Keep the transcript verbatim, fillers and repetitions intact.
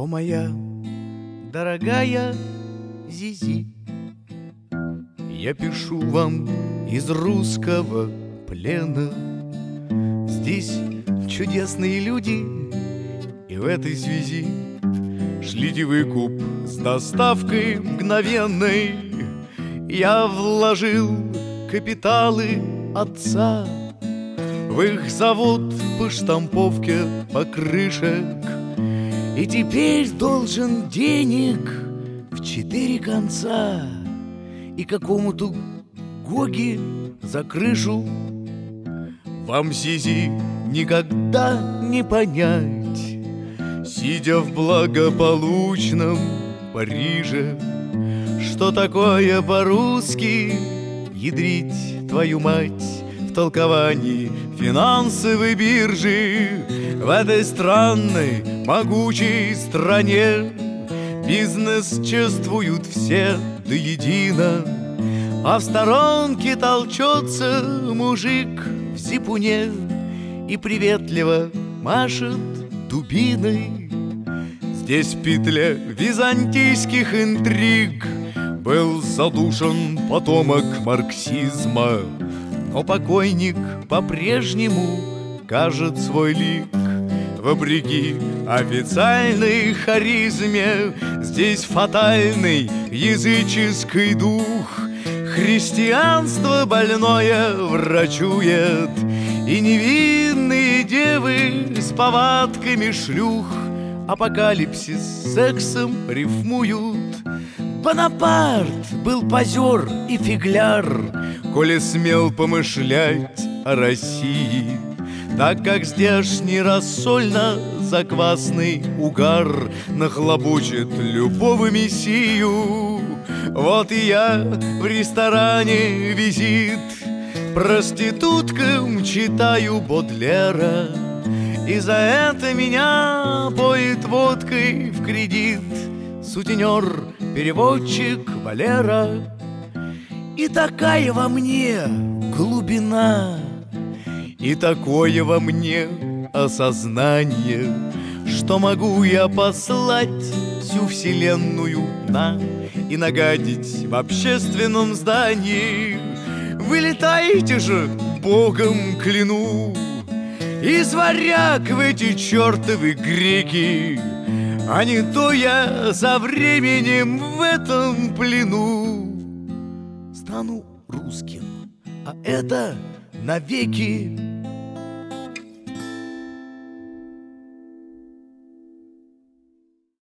моя дорогая Зизи, я пишу вам из русского плена. Здесь чудесные люди, и в этой связи шлите выкуп с доставкой мгновенной. Я вложил капиталы отца в их завод по штамповке покрышек, и теперь должен денег в четыре конца и какому-то Гоге за крышу. Вам, Зизи, никогда не понять, сидя в благополучном Париже, что такое по-русски ядрить твою мать в толковании финансовой биржи. В этой странной, могучей стране бизнес чествуют все до едино, а в сторонке толчется мужик в зипуне и приветливо машет дубиной. Здесь в петле византийских интриг был задушен потомок марксизма, но покойник по-прежнему кажет свой лик. Вопреки официальной харизме здесь фатальный языческий дух. Христианство больное врачует, и невинные девы с повадками шлюх апокалипсис с сексом рифмуют. Бонапарт был позер и фигляр, коли смел помышлять о России, так как здешний рассольно-заквасный угар нахлобучит любого мессию. Вот и я в ресторане «Визит» проституткам читаю Бодлера, и за это меня поет водкой в кредит сутенер, переводчик Валера. И такая во мне глубина, и такое во мне осознание, что могу я послать всю вселенную на и нагадить в общественном здании. Вылетайте же, Богом кляну, из варяг в эти чертовы греки, а не то я со временем в этом плену стану русским, а это навеки.